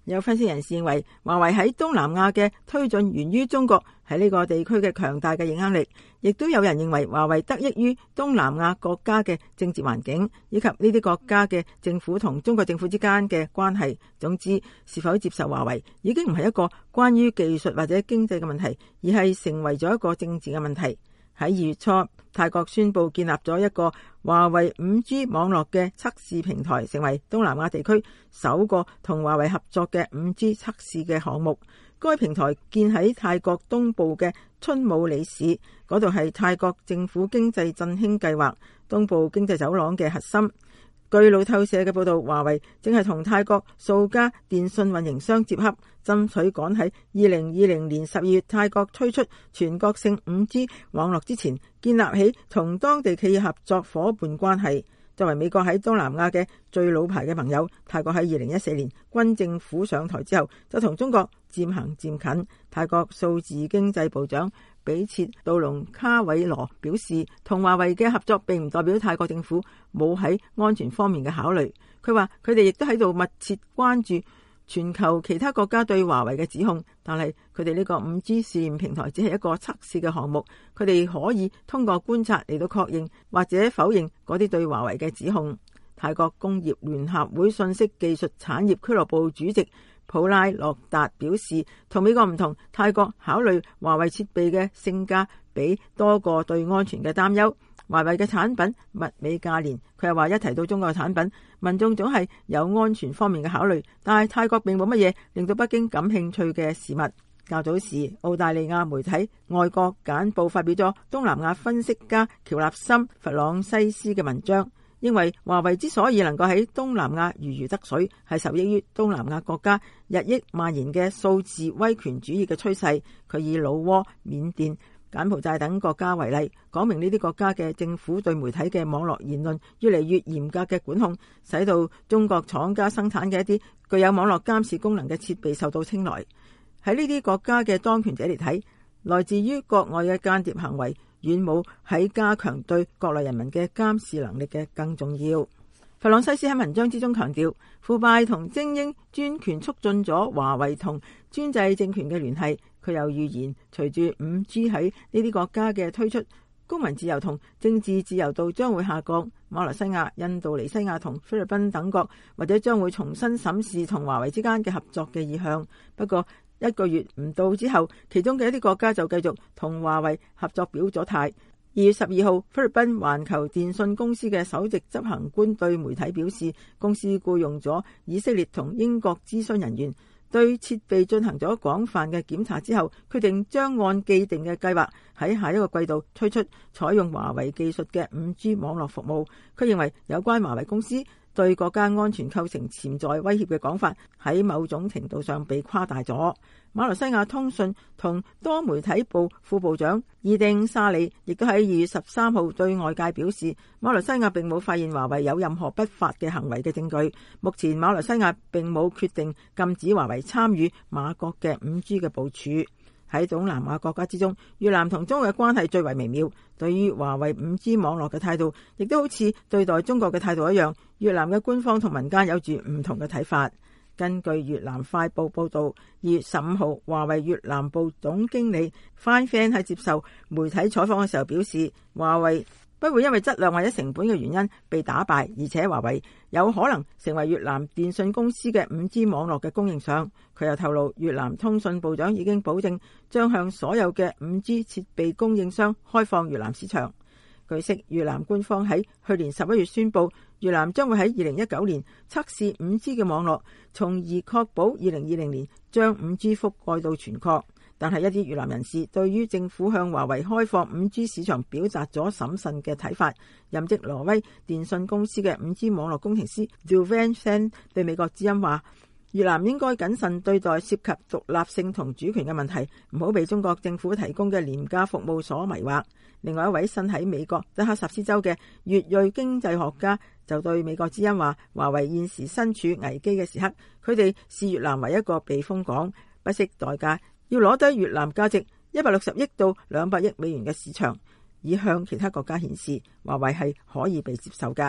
有分析人士認為，華為喺東南亞嘅推進源於中國喺呢個地區嘅強大嘅影響力，亦都有人認為華為得益於東南亞國家嘅政治環境，以及呢啲國家嘅政府同中國政府之間嘅關係。總之，是否接受華為已經唔係一個關於技術或者經濟嘅問題，而係成為咗一個政治嘅問題。喺2月初，泰國宣布建立咗一個華為 5G 網絡嘅測試平台，成為東南亞地區首個同華為合作嘅 5G 測試嘅項目。該平台建喺泰國東部嘅春武里市，嗰度係泰國政府經濟振興計劃東部經濟走廊嘅核心。據路透社嘅報道，華為正係同泰國數家電信運營商接洽，爭取趕喺2020年12月泰國推出全國性 5G 網絡之前，建立起同當地企業合作夥伴關係。作為美國喺東南亞嘅最老牌嘅朋友，泰國喺2014年軍政府上台之後，就同中國漸行漸近。泰國數字經濟部長比切杜隆卡韋羅表示，同華為嘅合作並唔代表泰國政府冇喺安全方面嘅考慮。佢話佢哋亦都喺度密切關注全球其他國家對華為嘅指控，但係佢哋呢個 5G 試驗平台只係一個測試嘅項目，佢哋可以通過觀察嚟到確認或者否認嗰啲對華為嘅指控。泰國工業聯合會信息技術產業俱樂部主席普拉洛達表示，同美國唔同，泰國考慮華為設備嘅性價比多過對安全嘅擔憂。華為嘅產品物美價廉，佢又話一提到中國嘅產品，民眾總係有安全方面嘅考慮，但係泰國並冇乜嘢令到北京感興趣嘅事物。較早時，澳大利亞媒體外國簡報發表咗東南亞分析家喬納森弗朗西斯嘅文章，認為華為之所以能夠喺東南亞如魚得水，係受益於東南亞國家日益蔓延嘅數字威權主義嘅趨勢。佢以老撾、緬甸、柬埔寨等國家為例，講明呢啲國家嘅政府對媒體嘅網絡言論越嚟越嚴格嘅管控，使到中國廠家生產嘅一啲具有網絡監視功能嘅設備受到青睞。喺呢啲國家嘅當權者嚟睇，來自於國外嘅間諜行為遠冇喺加強對國內人民嘅監視能力嘅更重要。弗朗西斯喺文章之中強調，腐敗同精英專權促進咗華為同專制政權嘅聯繫。佢又預言，隨住 5G 喺呢啲國家嘅推出，公民自由同政治自由度將會下降。馬來西亞、印度尼西亞同菲律賓等國或者將會重新審視同華為之間嘅合作嘅意向。不過1個月唔到之後，其中嘅一啲國家就繼續同華為合作表咗態。2月12號，菲律賓環球電信公司嘅首席執行官對媒體表示，公司僱用咗以色列同英國諮詢人員，對設備進行咗廣泛嘅檢查之後，決定將按既定嘅計劃喺下一個季度推出採用華為技術嘅 5G 網絡服務。佢認為有關華為公司對國家安全構成潛在威脅嘅講法喺某種程度上被誇大咗。馬來西亞通訊同多媒體部副部長伊丁沙里亦都喺2月13號對外界表示，馬來西亞並冇發現華為有任何不法嘅行為嘅證據。目前馬來西亞並冇決定禁止華為參與馬國嘅 5G 嘅部署。喺東南亞國家之中，越南同中國嘅關係最為微妙，對於華為 5G 網絡嘅態度亦都好似對待中國嘅態度一樣。越南嘅官方同民間有住唔同嘅睇法。根據越南快報報道，2月15號，華為越南部總經理 Phan Phan 喺接受媒體採訪嘅時候表示，華為不會因為質量或者成本嘅原因被打敗，而且華為有可能成為越南電信公司嘅 5G 網絡嘅供應商。佢又透露，越南通訊部長已經保證將向所有嘅 5G 設備供應商開放越南市場。據悉，越南官方喺去年11月宣布，越南將會喺2019年測試 5G 嘅網絡，從而確保2020年將 5G 覆蓋到全國。但係一啲越南人士對於政府向華為開放 5G 市場表達咗審慎嘅睇法。任職挪威電信公司嘅 5G 網絡工程師 Jovan Sen 對美國之音話，越南應該謹慎對待涉及獨立性同主權嘅問題，唔好被中國政府提供嘅廉價服務所迷惑。另外一位身喺美國德克薩斯州嘅越裔經濟學家就對美國之音話，華為現時身處危機嘅時刻，佢哋視越南為一個避風港，不惜代價要攞低越南價值160億到200億美元嘅市場，以向其他國家顯示華為係可以被接受㗎。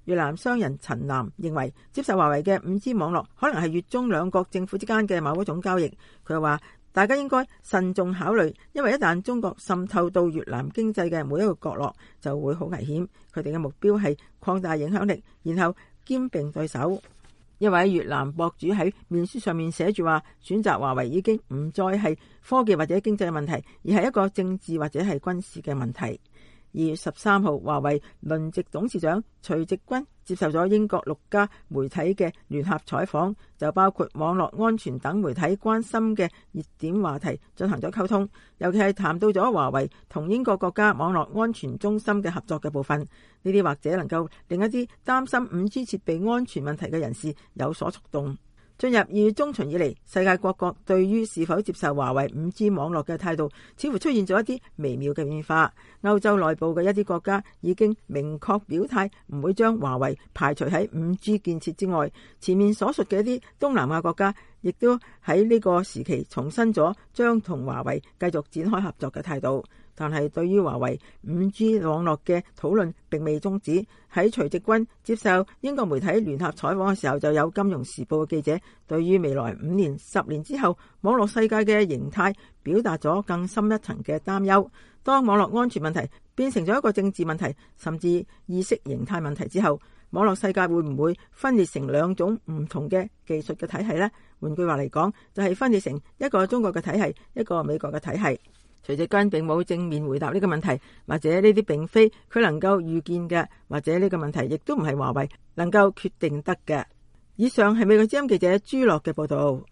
越南商人陳南認為，接受華為嘅 5G 網絡可能係越中兩國政府之間嘅某一種交易。佢話大家應該慎重考慮，因為一旦中國滲透到越南經濟嘅每一個角落，就會好危險。佢哋嘅目標係擴大影響力，然後兼併對手。一位越南博主喺面書上面寫住話，選擇華為已經唔再係科技或者經濟嘅問題，而係一個政治或者係軍事嘅問題。2月13號，華為輪值董事長徐直軍接受咗英國6家媒體嘅聯合採訪，就包括網絡安全等媒體關心嘅熱點話題進行咗溝通，尤其係談到咗華為同英國國家網絡安全中心嘅合作嘅部分。呢啲或者能夠令一啲擔心 5G 設備安全問題嘅人士有所觸動。進入2月中旬以嚟，世界各國對於是否接受華為 5G 網絡嘅態度似乎出現咗一啲微妙嘅變化。歐洲內部嘅一啲國家已經明確表態唔會將華為排除喺 5G 建設之外。前面所述嘅一啲東南亞國家亦都喺呢個時期重申咗將同華為繼續展開合作嘅態度。但係對於華為 5G 網絡嘅討論並未終止。喺徐直軍接受英國媒體聯合採訪嘅時候，就有金融時報嘅記者對於未來5年、10年之後網絡世界嘅形態表達咗更深一層嘅擔憂。當網絡安全問題變成咗一個政治問題，甚至意識形態問題之後，網絡世界會唔會分裂成兩種唔同嘅技術嘅體系呢？換句話嚟講，就係分裂成一個中國嘅體系，一個美國嘅體系。徐直軍並冇正面回答呢個問題，或者呢啲並非佢能夠預見嘅，或者呢個問題亦都唔係華為能夠決定得嘅。以上係美國之音記者朱樂嘅報道。